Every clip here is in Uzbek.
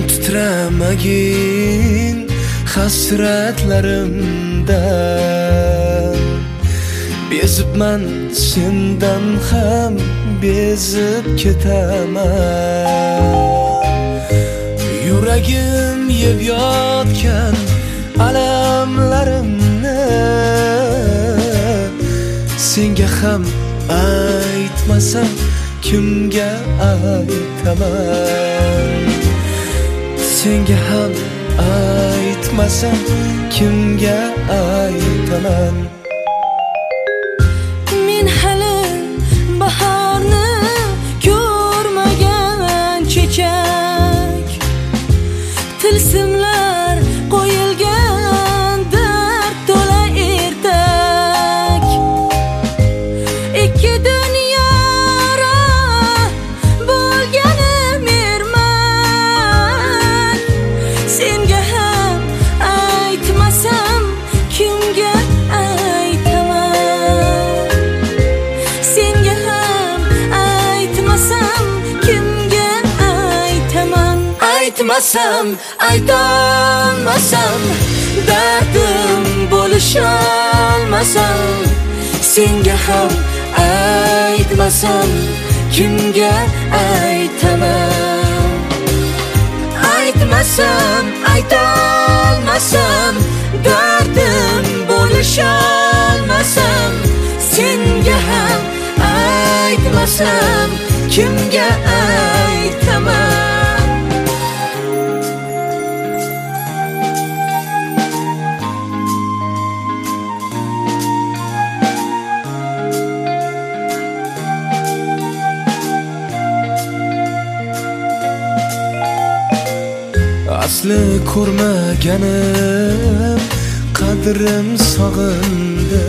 titramagin hasratlarimdan. Bezibman sendan ham bezib ketaman. Yuragim yeb yotgan alamlarimni senga ham aytmasam kimga aytaman? Senga ham aytmasam kimga aytaman? Men hali bahorni ko'rmagan chechak, tilsimlar qo'yilgan dard to'la ertak. Ikki dunyoda bo'lganim ermak. Senga ham aytmasam kimga aytaman? Senga ham aytmasam kimga aytaman? Aytmasam, aytolmasam, dardim bo'lisholmasam, senga ham aytmasam kimga aytaman? Aytmasam, aytolmasam, dardim bo'lisholmasam, senga ham aytmasam kimga aytaman? Asli ko'rmaganim qadrim sog'indi.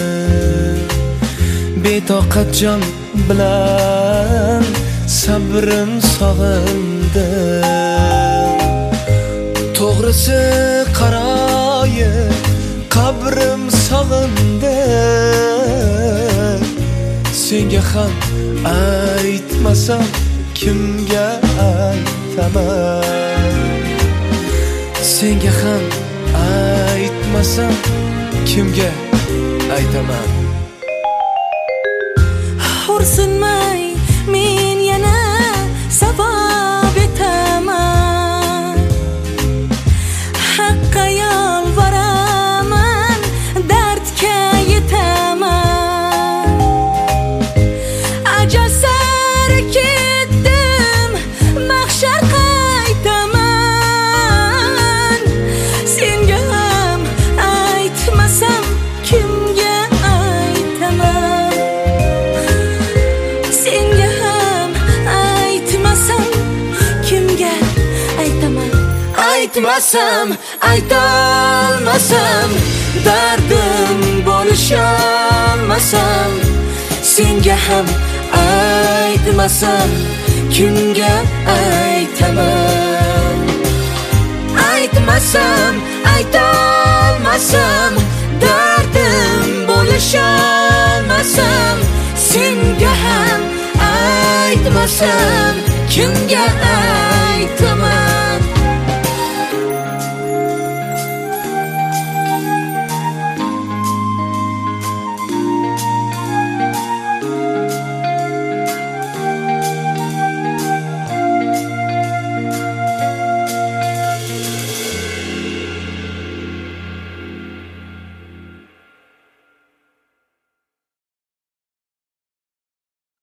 Betoqat jon bilan sabrim sog'indi. To'g'risi qaroyi qabrim sog'indi. Senga ham aytmasam kimga aytaman? Senga ham aytmasam kimga aytaman? Xo'rsinmay men yana savob etaman. Haqqa yolvoraman, dardga yetaman. Ajal sari ketdim, mahshar qaytaman. Senga ham aytmasam kimga aytaman? Senga ham aytmasam kimga aytaman? Aytmasam, aytolmasam, dardim bo'lisholmasam, senga ham aytmasam kimga aytaman? Aytmasam, aytolmasam, dardim bo'lisholmasam, senga ham aytmasam kimga aytaman?